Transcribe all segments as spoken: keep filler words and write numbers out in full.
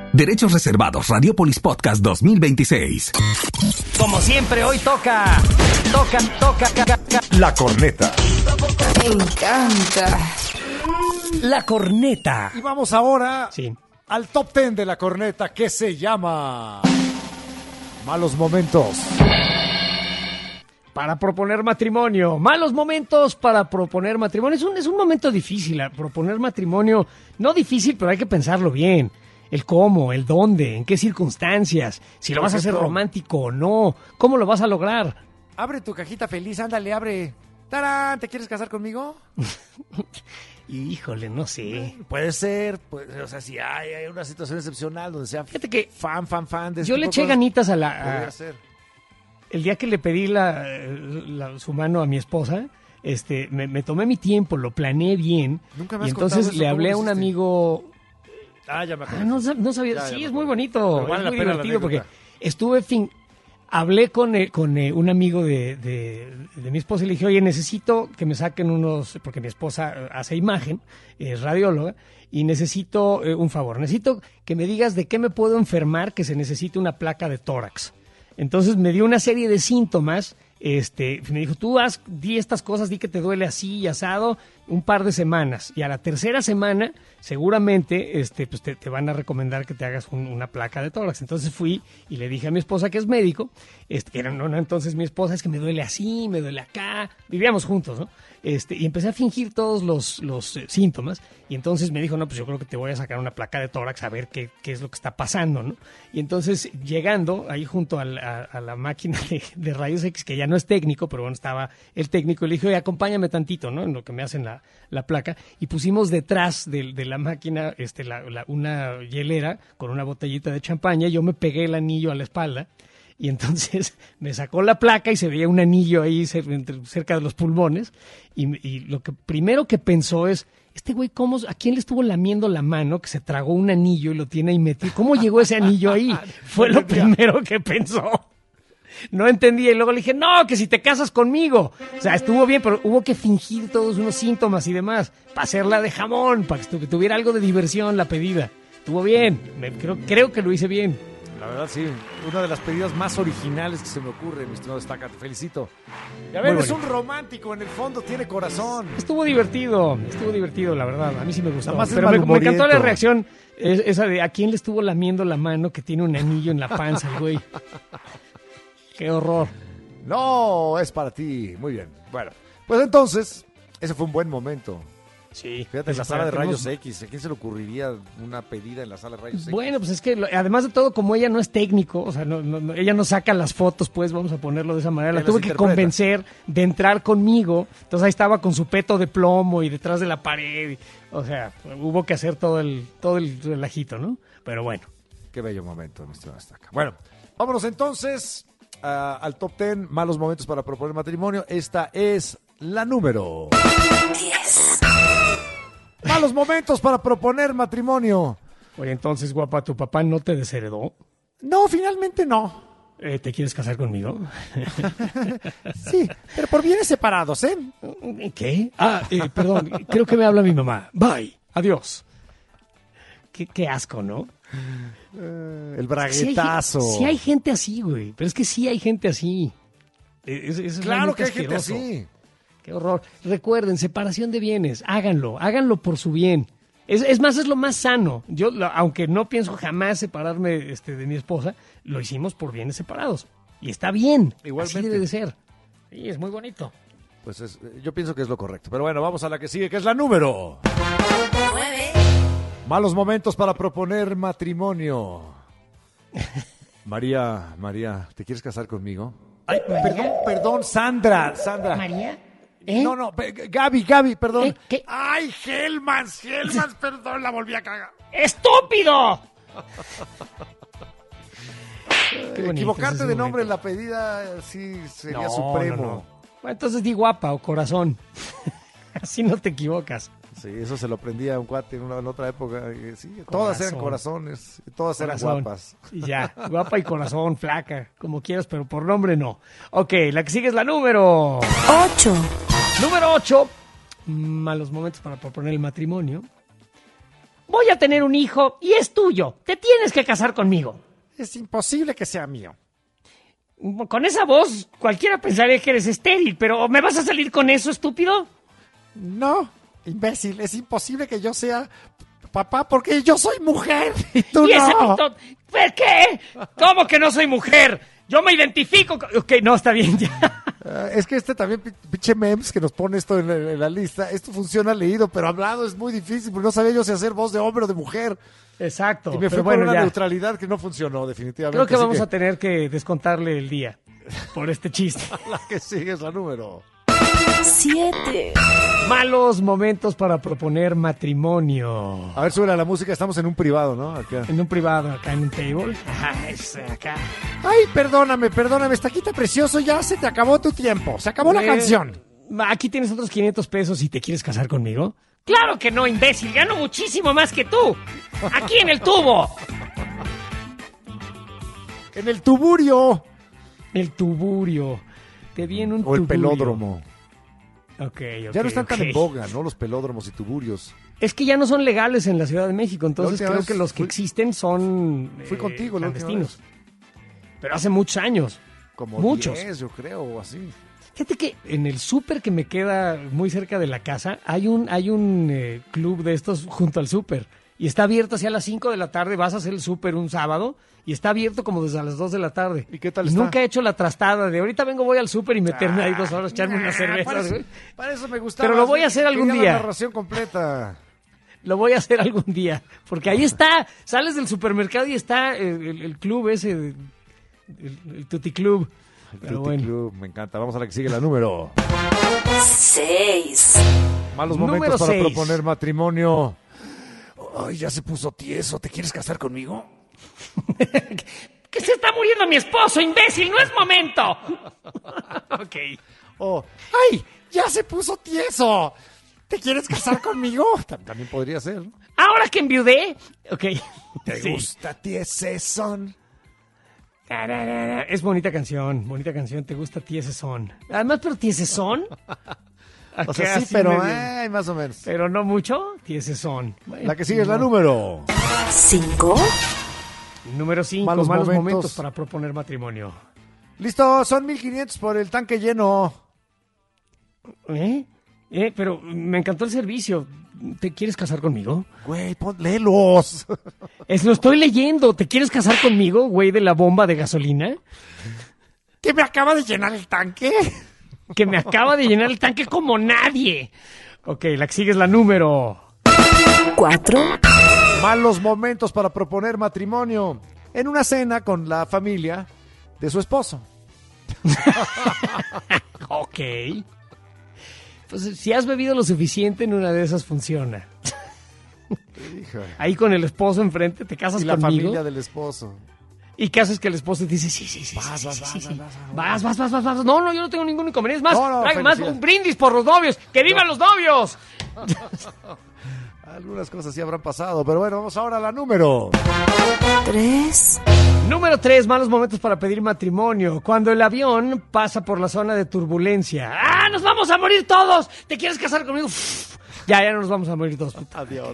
Derechos reservados. Radiopolis Podcast dos mil veintiséis. Como siempre, hoy toca, toca, toca, ca, ca, ca. La corneta. Me encanta. La corneta. Y vamos ahora Sí. al top ten de la corneta, que se llama Malos Momentos. Para proponer matrimonio. Malos momentos para proponer matrimonio. Es un, es un momento difícil, proponer matrimonio. No difícil, pero hay que pensarlo bien. El cómo, el dónde, en qué circunstancias, si lo vas a hacer romántico o no, cómo lo vas a lograr. Abre tu cajita feliz, ándale, abre. ¡Tarán! ¿Te quieres casar conmigo? Híjole, no sé. Puede ser, puede, o sea, si hay, hay una situación excepcional donde sea Fíjate que fan, fan, fan de ese yo tipo le de eché cosas, ganitas a la... podría a- ser. el día que le pedí la, la- su mano a mi esposa, este, me, me tomé mi tiempo, lo planeé bien. Nunca me Y has contado entonces eso, le ¿cómo hablé lo a un hiciste? amigo... Ah, ya me acuerdo. Ah, no, sab- no sabía. Ya, ya Sí, me es muy acuerdo. bonito. Pero vale es la muy pena la divertido porque anécdota. estuve, fin, hablé con, eh, con eh, un amigo de, de, de mi esposa y le dije, oye, necesito que me saquen unos, porque mi esposa eh, hace imagen, es radióloga, y necesito eh, un favor. Necesito que me digas de qué me puedo enfermar que se necesite una placa de tórax. Entonces me dio una serie de síntomas. Este, me dijo, tú haz, di estas cosas, di que te duele así y asado un par de semanas. Y a la tercera semana, seguramente, este, pues te, te van a recomendar que te hagas un- una placa de tórax. Entonces fui y le dije a mi esposa, que es médico, este, que era, no, no, entonces mi esposa, es que me duele así, me duele acá. Vivíamos juntos, ¿no? Este, y empecé a fingir todos los, los eh, síntomas. Y entonces me dijo, no, pues yo creo que te voy a sacar una placa de tórax a ver qué, qué es lo que está pasando, ¿no? Y entonces, llegando ahí junto al- a, a la máquina de, de rayos X, que ya no es técnico, pero bueno, estaba el técnico, y le dije, oye, acompáñame tantito, ¿no? En lo que me hacen la, la placa. Y pusimos detrás de, de la máquina este, la- la- una hielera con una botellita de champaña. Yo me pegué el anillo a la espalda. Y entonces me sacó la placa y se veía un anillo ahí cer- entre- cerca de los pulmones. Y, y lo que primero que pensó es, este güey, ¿cómo, ¿a quién le estuvo lamiendo la mano que se tragó un anillo y lo tiene ahí metido? ¿Cómo llegó ese anillo ahí? Fue lo primero que pensó. No entendía y luego le dije, no, que si te casas conmigo. O sea, estuvo bien, pero hubo que fingir todos unos síntomas y demás para hacerla de jamón, para que estu- que tuviera algo de diversión la pedida. Estuvo bien, me- creo, creo que lo hice bien. La verdad, sí. Una de las pedidas más originales que se me ocurre, mi estimado Estaca. Te felicito. Y a ver, Muy es bonito. un romántico. En el fondo tiene corazón. Estuvo divertido, estuvo divertido, la verdad. A mí sí me gustó. Nada más es Pero me, me encantó la malhumoriento. reacción es- esa de a quién le estuvo lamiendo la mano que tiene un anillo en la panza, el güey. Qué horror. No, es para ti. Muy bien. Bueno, pues entonces, ese fue un buen momento. Sí. Fíjate, en la sala de rayos X. ¿A quién se le ocurriría una pedida en la sala de rayos X? Bueno, pues es que lo- además de todo, como ella no es técnico, o sea, no, no- no- ella no saca las fotos, pues vamos a ponerlo de esa manera. La Él las tuve que interpreta. convencer de entrar conmigo. Entonces ahí estaba con su peto de plomo y detrás de la pared. y- o sea, hubo que hacer todo el, todo el relajito, ¿no? Pero bueno. Qué bello momento, mi estimado Estaca. Bueno, vámonos entonces ah, al top ten malos momentos para proponer matrimonio. Esta es la número diez. Malos momentos para proponer matrimonio. Oye, entonces, guapa, ¿tu papá no te desheredó? No, finalmente no. Eh, ¿Te quieres casar conmigo? Sí, pero por bienes separados, ¿eh? ¿Qué? Ah, eh, perdón, creo que me habla mi mamá. Bye, adiós. Qué, qué asco, ¿no? El Sí hay, braguetazo. sí hay gente así, güey, pero es que sí hay gente así. Eh, es- es Claro realmente que hay gente asqueroso. así. Qué horror. Recuerden, separación de bienes, háganlo, háganlo por su bien. Es, es más, es lo más sano. Yo, lo- aunque no pienso jamás separarme este, de mi esposa, lo hicimos por bienes separados. Y está bien. Igualmente. Así debe de ser. Sí, es muy bonito. Pues es- yo pienso que es lo correcto. Pero bueno, vamos a la que sigue, que es la número. nueve. Malos momentos para proponer matrimonio. María, María, ¿te quieres casar conmigo? Ay, perdón, perdón, Sandra, Sandra. María. ¿Eh? No, no, pe- Gaby, Gaby, perdón. ¿Eh? ¿Qué? Ay, Helmans, Helmans, perdón, la volví a cagar. ¡Estúpido! Qué bonito Equivocarte es ese de nombre en momento. la pedida sí sería No, supremo. no, no. Bueno, entonces di guapa o corazón. Así no te equivocas. Sí, eso se lo aprendí a un cuate en, una, en otra época. y sí, todas eran Corazón. corazones, todas Corazón. eran guapas. Y ya, guapa y corazón, flaca, como quieras, pero por nombre no. Ok, la que sigue es la número... ocho. Número ocho. Malos momentos para proponer el matrimonio. voy a tener un hijo y es tuyo. Te tienes que casar conmigo. Es imposible que sea mío. Con esa voz, cualquiera pensaría que eres estéril, pero ¿me vas a salir con eso, estúpido? No, imbécil, es imposible que yo sea papá porque yo soy mujer y tú ¿Y ese no. pito? ¿Por qué? ¿Cómo que no soy mujer? Yo me identifico. con- Ok, no, está bien ya. Uh, es que este también, pi- pinche memes que nos pone esto en la, en la lista, esto funciona leído, pero hablado es muy difícil, porque no sabía yo si hacer voz de hombre o de mujer. Exacto. Y me fui pero por bueno, una ya. neutralidad que no funcionó, definitivamente. Creo que así vamos a tener que descontarle el día por este chiste. La que sigue es la número. siete, Malos momentos para proponer matrimonio. A ver, sube la música, estamos en un privado, ¿no? Acá. En un privado, acá en un table. Ajá, es acá. Ay, perdóname, perdóname, Estaquita precioso, ya se te acabó tu tiempo, se acabó la Eh, canción. Aquí tienes otros quinientos pesos y te quieres casar conmigo. Claro que no, imbécil. Gano muchísimo más que tú. Aquí en el tubo. En el tuburio. El tuburio. Te vi en un O el tuburio. pelódromo. Ok, ok. Ya no están tan ok. en boga, ¿no? Los pelódromos y tuburios. Es que ya no son legales en la Ciudad de México, La entonces última creo vez que los que fui- existen son Fui eh, contigo la última clandestinos. Pero hace muchos años. Como Muchos. diez, yo creo, o así. Fíjate que en el súper que me queda muy cerca de la casa hay un, hay un eh, club de estos junto al súper. Y está abierto hacia las cinco de la tarde, vas a hacer el súper un sábado y está abierto como desde las dos de la tarde. ¿Y qué tal está? Nunca he hecho la trastada de ahorita vengo, voy al súper y meterme ahí dos horas, echarme una cerveza. Para eso, güey. para eso me gustaba. Pero lo voy a hacer algún Quería día. La narración completa. Lo voy a hacer algún día. Porque ahí está, sales del supermercado y está el, el- el club ese, el, el Tutti Club. Pero Tutti bueno. Club, me encanta. Vamos a la que sigue, la número. seis, Malos Número momentos para seis. proponer matrimonio. Ay, ya se puso tieso. ¿Te quieres casar conmigo? ¡Que se está muriendo mi esposo, imbécil! ¡No es momento! Ok. Oh, ay, ya se puso tieso. ¿Te quieres casar conmigo? Tam- También podría ser, ¿no? Ahora que enviudé. Ok. ¿Te Sí. gusta tiesesón? Tararara. Es bonita canción, bonita canción. ¿Te gusta Tiesesón? Además, pero Tiesesón. O sea, Acá sí, así pero medio- ay, más o menos. Pero no mucho. Tiesesón. Bueno, La que sigue es la no. número. cinco, Número cinco. Malos Malos, momentos. momentos. para proponer matrimonio. Listo, son mil quinientos por el tanque lleno. ¿Eh? ¿Eh? Pero me encantó el servicio. ¿Te quieres casar conmigo? Güey, pon, léelos. Es, lo estoy leyendo. ¿Te quieres casar conmigo, güey, de la bomba de gasolina? ¿Que me acaba de llenar el tanque? Que me acaba de llenar el tanque como nadie. Ok, la que sigue es la número. cuatro, Malos momentos para proponer matrimonio. En una cena con la familia de su esposo. Ok. Pues si has bebido lo suficiente, en una de esas funciona. Hija. Ahí con el esposo enfrente, te casas Y la conmigo. familia del esposo. ¿Y qué haces que el esposo te dice, sí, sí, sí, Vas, sí, vas, sí, vas, sí, vas, sí. vas, vas, vas, vas, vas, vas, vas. No, no, yo no tengo ningún inconveniente. Es más, No, no, trae más felicidades. un brindis por los novios. ¡Que vivan los novios! Algunas cosas sí habrán pasado, pero bueno, vamos ahora a la número. tres, Número tres, malos momentos para pedir matrimonio. Cuando el avión pasa por la zona de turbulencia. ¡Ah, nos vamos a morir todos! ¿Te quieres casar conmigo? Uf, ya, ya no nos vamos a morir todos. puta. Adiós.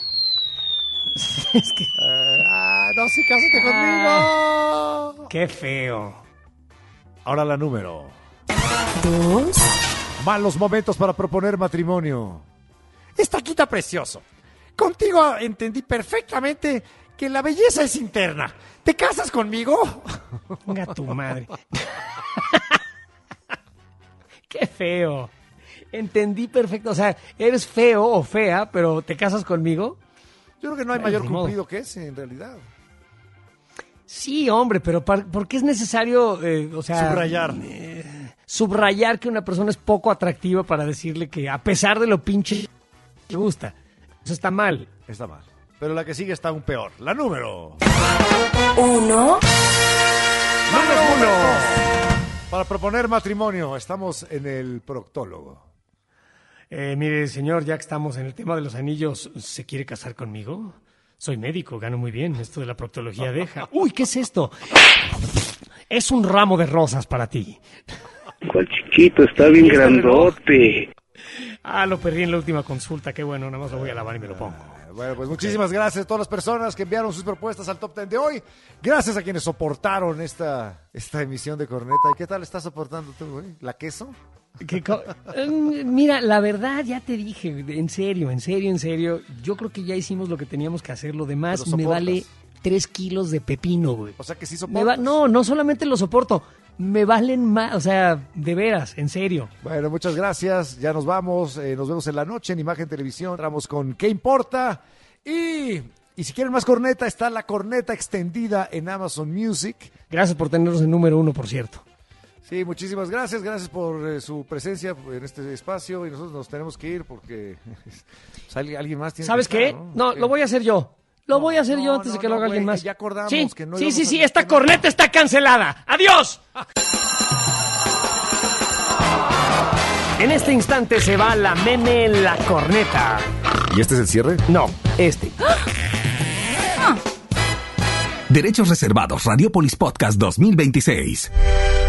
Es que, Ah, no, sí, cásate conmigo. qué feo. Ahora la número. dos, Malos momentos para proponer matrimonio. Estaquita precioso. Contigo entendí perfectamente que la belleza es interna. ¿Te casas conmigo? Venga tu madre. Qué feo. Entendí perfecto. O sea, eres feo o fea, pero ¿te casas conmigo? Yo creo que no hay Bueno, mayor ni modo. cumplido que ese, en realidad. Sí, hombre, pero par- ¿por qué es necesario, eh, o sea... Subrayar. eh, subrayar que una persona es poco atractiva para decirle que a pesar de lo pinche le gusta? Eso está mal. Está mal. Pero la que sigue está aún peor. La número. uno, Número uno. Para proponer matrimonio, estamos en el proctólogo. Eh, mire, señor, ya que estamos en el tema de los anillos, ¿se quiere casar conmigo? Soy médico, gano muy bien. Esto de la proctología deja. Uy, ¿qué es esto? Es un ramo de rosas para ti. ¿Cuál chiquito? Está bien ¿Y este reloj? grandote. Ah, lo perdí en la última consulta. Qué bueno, nada más lo voy a lavar y me lo pongo. Bueno, pues muchísimas gracias a todas las personas que enviaron sus propuestas al Top Ten de hoy. Gracias a quienes soportaron esta, esta emisión de Corneta. ¿Y qué tal estás soportando tú, güey? ¿La queso? ¿Qué co- Mm, Mira, la verdad, ya te dije, en serio, en serio, en serio, yo creo que ya hicimos lo que teníamos que hacer. Lo demás Pero me soportas. vale tres kilos de pepino, güey. O sea que sí Me soportas. va- no, no solamente lo soporto, me valen más, o sea, de veras, en serio. Bueno, muchas gracias. Ya nos vamos. Eh, nos vemos en la noche en Imagen Televisión. Entramos con ¿Qué importa? Y, y si quieren más corneta, está la corneta extendida en Amazon Music. Gracias por tenernos en número uno, por cierto. Sí, muchísimas gracias. Gracias por eh, su presencia en este espacio. Y nosotros nos tenemos que ir porque pues, alguien, alguien más tiene ¿Sabes que qué? estar, No, ¿Qué? lo voy a hacer yo. Lo No, voy a hacer yo no, antes de no, que lo no, haga alguien güey, más. ya acordamos sí, que no sí, íbamos sí, a- sí, esta que no- corneta está cancelada. ¡Adiós! En este instante se va la meme la corneta. ¿Y este es el cierre? No, este. Derechos reservados. Radiopolis Podcast dos mil veintiséis.